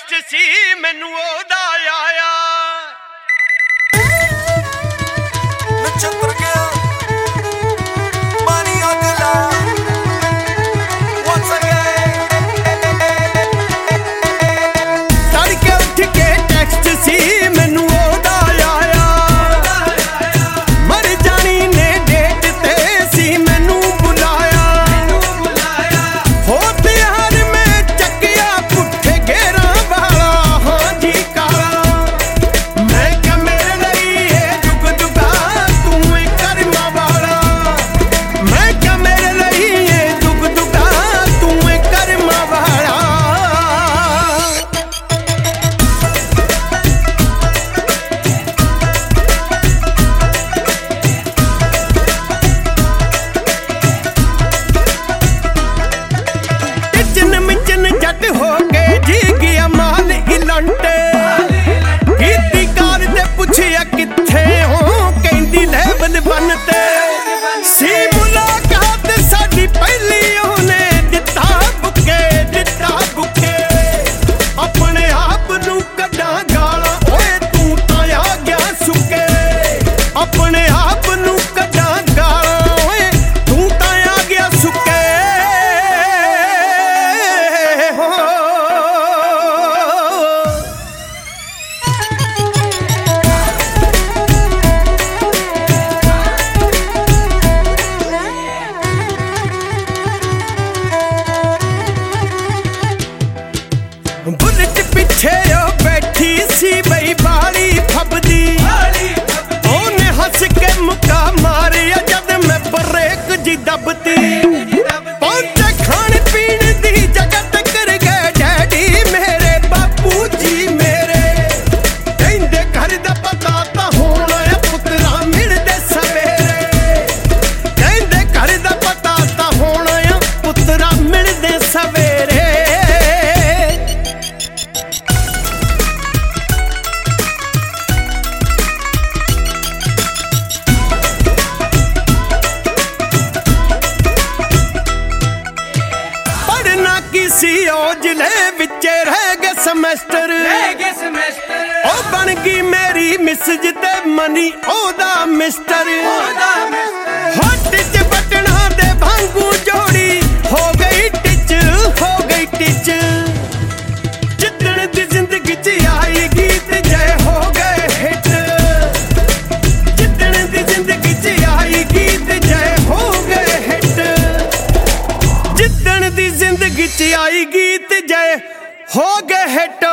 text ਸੀ ਮੈਨੂੰ ਉਹਦਾ ਆਇਆ ਨਛੱਤਰ ਗਿਆ ਪਾਣੀ ਅਗਲਾ once again ਤੜਕੇ ਉੱਠ ਕੇ ਟੈਕਸਟ ਸੀ ਮੈਨੂੰ ਉਹਦਾ ਆਇਆ ਮਰ ਜਾਣੀ ਨੇ ਡੇਟ ਤੇ ਸੀ ਮੈਨੂੰ ਬੁਲਾਇਆ ਹੋ ਤਿਆਰ ਮੈਂ ਚੱਕਿਆ ਪੁੱਠੇ ਘੇਰਾਂ ਵਾਲਾ ਹਾਂ ਜੀ ਕਾਲਾ ਮੈਂ ਕਿਹਾ ਮੇਰੇ ਲਈ ਇਹ ਜੁਗ ਜੁਗਾ ਤੂੰ ਏ ਕਰਮਾਂ ਵਾਲਾ ਮੈਂ ਕਿਹਾ ਮੇਰੇ ਲਈ ਇਹ ਜੁਗ ਜੁਗਾ ਤੂੰ ਏ ਕਰਮਾਂ ਵਾਲਾ ਟਿਚਨ ਮਿਚਨ ਜੱਟ ਹੋ ਕੇ ਜੀ ਗਿਆ ਮਾਲ ਇਲੰਟੇ ਕੀਤੀ ਕਾਰ ਤੇ ਪੁੱਛਿਆ ਕਿੱਥੇ ਹੋ ਕਹਿੰਦੀ ਲੈਵਲ 1 ਤੇ ਸੀ ਮੁਲਾਕਾਤ ਸਾਡੀ ਪਹਿਲੀ ਉਹਨੇ ਦਿੱਤਾ ਬੁੱਕੇ ਆਪਣੇ ਆਪ ਨੂੰ ਕੱਢਾਂ ਗਾਲਾਂ ਓਏ ਤੂੰ ਤਾਂ ਆ ਗਿਆ ਸੁੱਕੇ ਆਪਣੇ ਆਪ ਨੂੰ ਕੱਢਾਂ ਗਾਲਾਂ ਓਏ ਤੂੰ ਤਾਂ ਆ ਗਿਆ ਸੁੱਕੇ ਹੋ ਬੁਲਟ ਪਿੱਛੇ ਉਹ ਬੈਠੀ ਸੀ ਬਈ ਬਾਲੀ ਫੱਬਦੀ ਉਹਨੇ ਹੱਸ ਕੇ ਮੁੱਕਾ ਮਾਰਿਆ ਜਦ ਮੈਂ ਬ੍ਰੇਕ ਜੀ ਦੱਬਤੀ ਪਹੁੰਚੇ ਖਾਣ ਪੀਣ ਦੀ ਜਗ੍ਹਾ ਤੇ ਕਰ ਗਏ ਡੈਡੀ ਮੇਰੇ ਬਾਪੂ ਜੀ ਮੇਰੇ ਕਹਿੰਦੇ ਘਰ ਦਾ ਪਤਾ ਤਾਂ ਹੋਣਾ ਏ ਪੁੱਤਰਾ ਮਿਲਦੇ ਸਵੇਰੇ ਕਹਿੰਦੇ ਘਰ ਦਾ ਪਤਾ ਤਾਂ ਹੋਣਾ ਏ ਪੁੱਤਰਾ ਮਿਲਦੇ ਸਵੇਰੇ ਪੜਨਾ ਕੀ ਸੀ ਉਹ ਜ਼ਿਲ੍ਹੇ ਵਿੱਚ ਰਹਿ ਗਏ ਸਮੈਸਟਰ ਉਹ ਬਣ ਗਈ ਮੇਰੀ ਮਿਸਜ ਤੇ ਮਨੀ ਉਹਦਾ ਮਿਸਟਰ ਹੱਟ ਚ ਬਟਣਾ ਦੇ ਵਾਂਗੂ ਜੋੜੀ ਹੋ ਗਈ ਟਿਚ ਜਿੱਦਣ ਦੀ ਜ਼ਿੰਦਗੀ ਚ ਆਈ ਗੀਤ ਜੈ ਹੋ ਗਏ ਹਿੱਟ ਜਿੱਦਣ ਦੀ ਜ਼ਿੰਦਗੀ ਚ ਆਈ ਗੀਤ ਜੈ ਹੋ ਗਏ ਹਿੱਟ ਜਿੱਦਣ ਦੀ ਜ਼ਿੰਦਗੀ ਚ ਆਈ ਗੀਤ ਜੈ ਹੋ ਗਏ ਹਿੱਟ